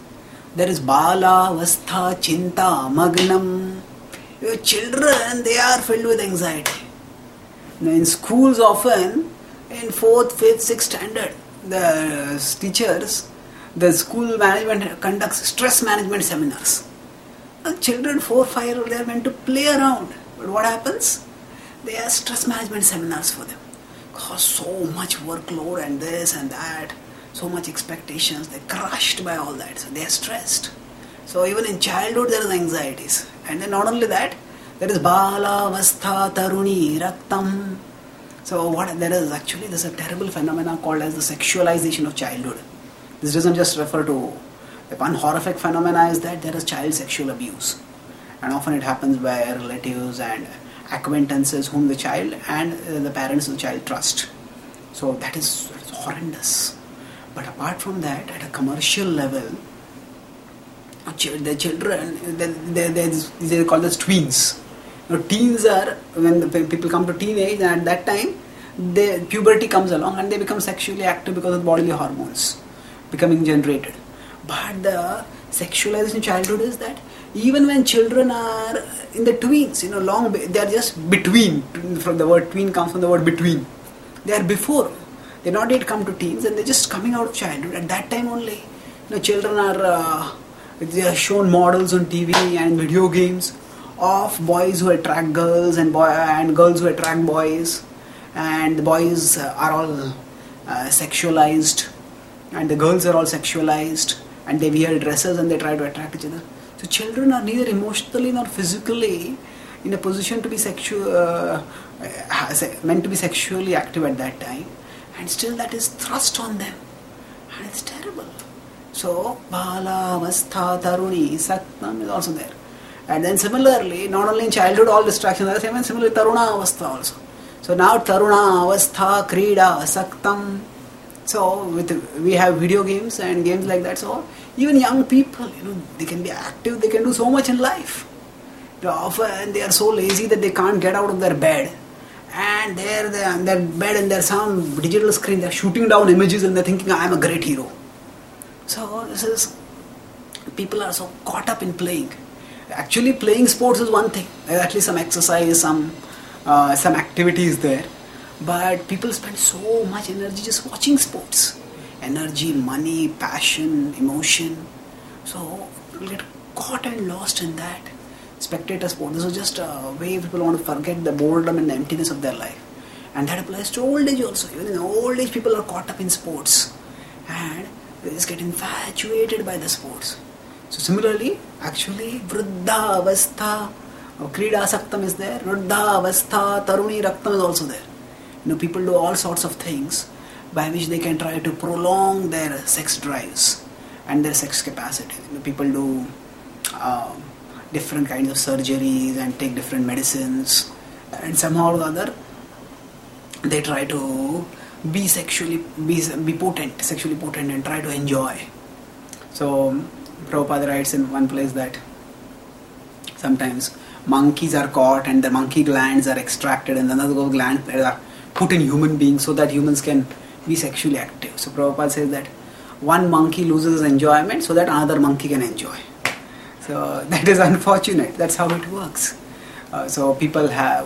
There is Bala, Vastha, Chinta, Magnam. Your children, they are filled with anxiety. Now in schools often, in 4th, 5th, 6th standard, the teachers, the school management conducts stress management seminars. The children 4, 5 year old, they are meant to play around. But what happens? They have stress management seminars for them. Because so much workload and this and that, so much expectations, they're crushed by all that. So they are stressed. So even in childhood there is anxieties. And then not only that, there is Bala, Vastha, Taruni, Raktam. So there's a terrible phenomenon called as the sexualization of childhood. This doesn't just refer to, the one horrific phenomena is that there is child sexual abuse. And often it happens by relatives and acquaintances whom the child and the parents of the child trust. So that's horrendous. But apart from that, at a commercial level, the children, they call this tweens. Teens are, when people come to teenage, and at that time, puberty comes along and they become sexually active because of bodily hormones becoming generated. But the sexualization in childhood is that even when children are in the tweens, they are just between. From the word tween comes from the word between. They are before. They're not yet come to teens and they're just coming out of childhood. At that time only, children are they are shown models on TV and video games of boys who attract girls and girls who attract boys, and the boys are all sexualized and the girls are all sexualized and they wear dresses and they try to attract each other. So children are neither emotionally nor physically in a position to be meant to be sexually active at that time, and still that is thrust on them, and it's terrible. So Bala, Vastha, Taruni, Saktam is also there. And then similarly, not only in childhood all distractions are the same, and similarly Taruna Avastha also. So now Taruna Avastha, Krida, Saktam. So we have video games and games like that. So even young people, they can be active, they can do so much in life. Often they are so lazy that they can't get out of their bed. And they're in their bed and there's some digital screen, they're shooting down images and they're thinking, I am a great hero. So people are so caught up in playing. Actually playing sports is one thing. There's at least some exercise, some activity is there. But people spend so much energy just watching sports. Energy, money, passion, emotion. So people get caught and lost in that. Spectator sport. This is just a way people want to forget the boredom and the emptiness of their life. And that applies to old age also. Even in old age people are caught up in sports. And they just get infatuated by the sports. So similarly, actually, Vriddha, Avastha, Krida Saktam is there. Vriddha, Avastha, Taruni, Raktam is also there. People do all sorts of things by which they can try to prolong their sex drives and their sex capacity. People do different kinds of surgeries and take different medicines, and somehow or other they try to be sexually potent and try to enjoy. So Prabhupada writes in one place that sometimes monkeys are caught and the monkey glands are extracted and then those glands are put in human beings so that humans can be sexually active. So Prabhupada says that one monkey loses his enjoyment so that another monkey can enjoy. So that is unfortunate. That's how it works. So people have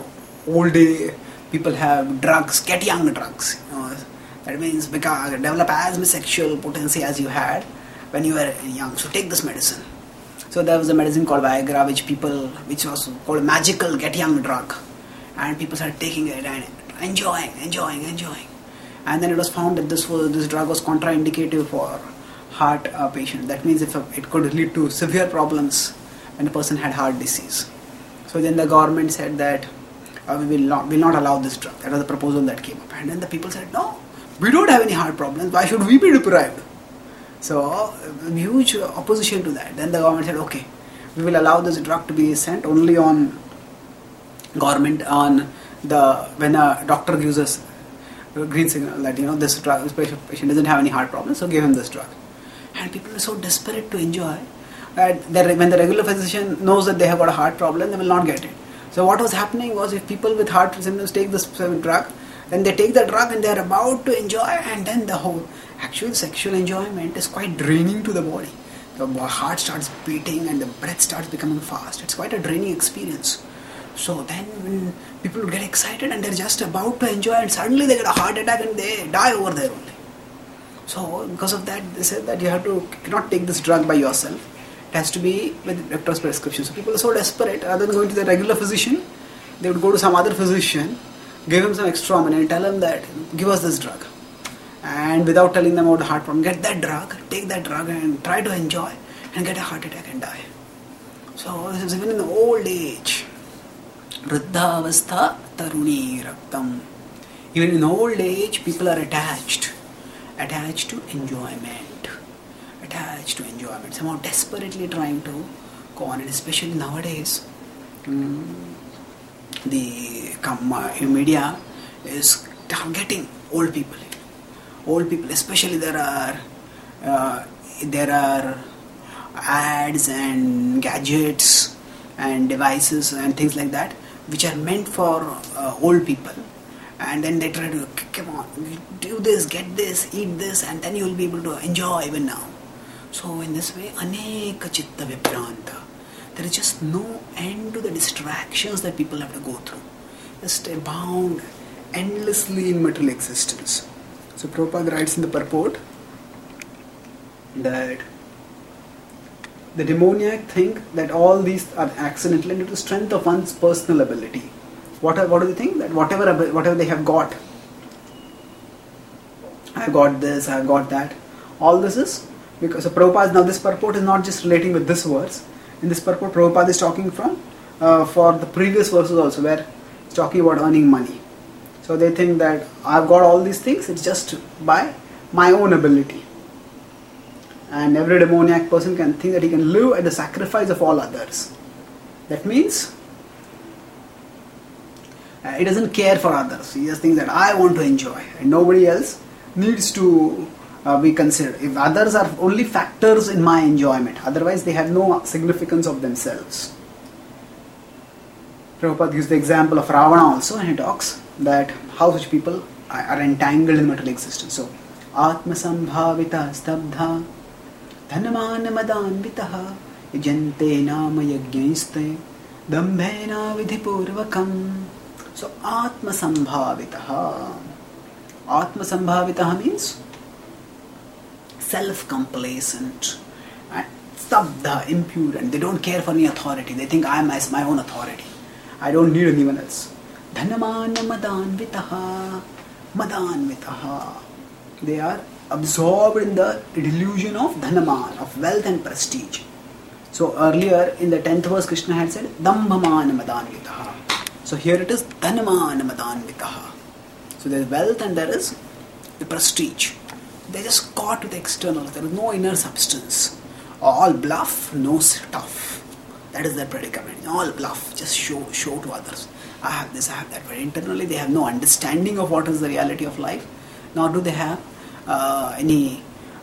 drugs, get young drugs. That means develop as much sexual potency as you had when you were young. So take this medicine. So there was a medicine called Viagra, which was called magical get young drug, and people started taking it and enjoying. And then it was found that this drug was contraindicative for heart patients. That means it could lead to severe problems when a person had heart disease. So then the government said that we will not allow this drug. That was the proposal that came up. And then the people said, no, we don't have any heart problems. Why should we be deprived? So huge opposition to that. Then the government said, okay, we will allow this drug to be sent only on when a doctor gives us a green signal that this patient doesn't have any heart problems, so give him this drug. And people are so desperate to enjoy that when the regular physician knows that they have got a heart problem, they will not get it. So what was happening was, if people with heart symptoms take this drug, then they take the drug and they are about to enjoy, and then the whole actual sexual enjoyment is quite draining to the body. The heart starts beating and the breath starts becoming fast. It's quite a draining experience. So then when people get excited and they're just about to enjoy and suddenly they get a heart attack and they die over there only. So because of that, they said that you cannot take this drug by yourself. It has to be with doctor's prescription. So people are so desperate, rather than going to the regular physician, they would go to some other physician, give him some extra money and tell him that, give us this drug. And without telling them about the heart problem, get that drug, take that drug and try to enjoy and get a heart attack and die. So this is even in the old age. Vriddhavastha taruni raktam. Even in old age, people are attached to enjoyment. Somehow desperately trying to go on. And especially nowadays, the media is targeting old people. Especially there are ads and gadgets and devices and things like that which are meant for old people, and then they try to, come on, do this, get this, eat this, and then you will be able to enjoy even now. So in this way, aneka chitta vibranta. There is just no end to the distractions that people have to go through. Just abound endlessly in material existence. So Prabhupada writes in the purport that the demoniac think that all these are accidental and due to the strength of one's personal ability. What do they think? That whatever they have got, I got this, I got that. All this is because so Prabhupada, now this purport is not just relating with this verse. In this purport, Prabhupada is talking from for the previous verses also, where it's talking about earning money. So they think that I've got all these things, it's just by my own ability. And every demoniac person can think that he can live at the sacrifice of all others. That means he doesn't care for others. He just thinks that I want to enjoy and nobody else needs to be considered. If others are only factors in my enjoyment, otherwise they have no significance of themselves. Prabhupada gives the example of Ravana also, and he talks that how such people are entangled in material existence. So, Atma Sambhavita Stabdha Dhanamana Madanvitaha Yajante Nama Yajnaiste Dambhena Vidhipurvakam. So, Atma Sambhavitaha. Atma Sambhavitaha means self-complacent and Stabdha, impudent. They don't care for any authority. They think I am as my own authority. I don't need anyone else. Dhanamana Madanvitaha. Madanvitaha. They are absorbed in the delusion of Dhanaman, of wealth and prestige. So earlier in the 10th verse, Krishna had said Dambhamana Madanvitaha. So here it is Dhanamana Madanvitaha. So there is wealth and there is the prestige. They are just caught with external. There is no inner substance. All bluff, no stuff. That is their predicament. All bluff, just show to others. I have this, I have that. But internally they have no understanding of what is the reality of life. Nor do they have any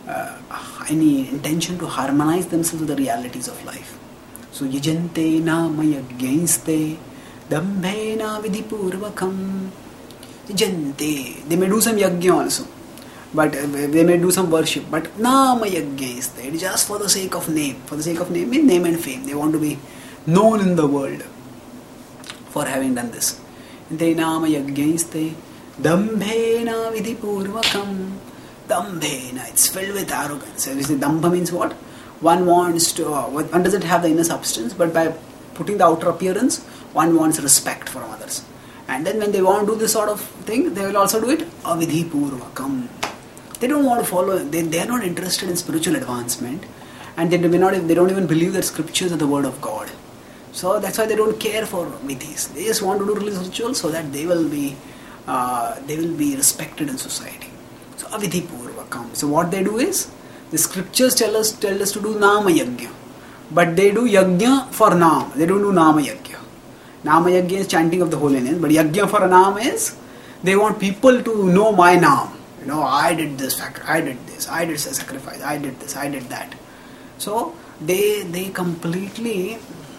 intention to harmonize themselves with the realities of life. So yajante nama yajnaiste dambhena vidhipurvakam. Yajante. They may do some yajna also. But they may do some worship. But nama yajnaiste. It is just for the sake of name. For the sake of name means name and fame. They want to be known in the world for having done this. Yajante nama yajnaiste dambhena vidhipurvakam. Dambhena, it's filled with arrogance. Obviously, dambha means what? One wants to, one doesn't have the inner substance, but by putting the outer appearance, one wants respect from others. And then when they want to do this sort of thing, they will also do it avidhipurvakam. They don't want to follow, they are not interested in spiritual advancement, and they don't even believe that scriptures are the word of God. So that's why they don't care for vidhis. They just want to do religious rituals so that they will be respected in society. So avidhipurvakam. So what they do is, the scriptures tell us to do nama yajna, but they do yajna for nam. They don't do nama yajna. Nama yajna is chanting of the holy name, but yajna for a nam is they want people to know my nam. You know, I did this, I did this, I did this sacrifice, I did this, I did that. So they completely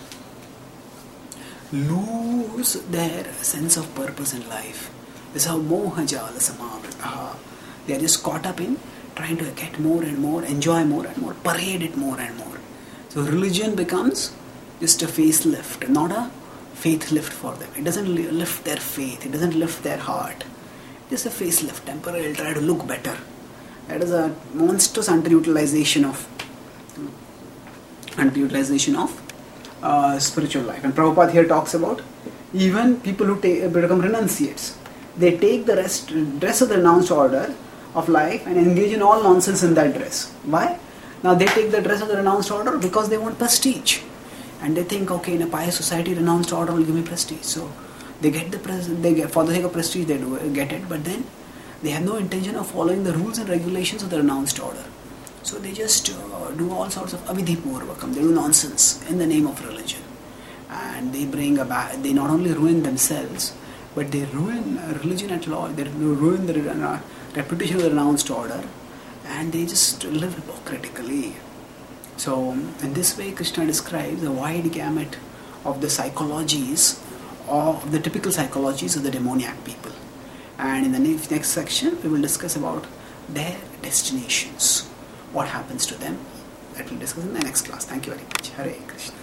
lose their sense of purpose in life. This is how moha jala samavritaha. They are just caught up in trying to get more and more, enjoy more and more, parade it more and more. So religion becomes just a facelift, not a faith lift for them. It doesn't lift their faith, it doesn't lift their heart. Just a facelift, temporary, it'll try to look better. That is a monstrous underutilization of spiritual life. And Prabhupada here talks about even people who become renunciates. They take the dress of the renounced order of life and engage in all nonsense in that dress. Why? Now they take the dress of the renounced order because they want prestige. And they think, okay, in a pious society, renounced order will give me prestige. So they get for the sake of prestige, they get it, but then they have no intention of following the rules and regulations of the renounced order. So they just do all sorts of avidhi purvakam. They do nonsense in the name of religion. And they they not only ruin themselves, but they ruin religion at large. They ruin the reputation of the renounced order. And they just live hypocritically. So in this way, Krishna describes a wide gamut of the psychologies, of the typical psychologies of the demoniac people. And in the next section, we will discuss about their destinations. What happens to them? That we'll discuss in the next class. Thank you very much. Hare Krishna.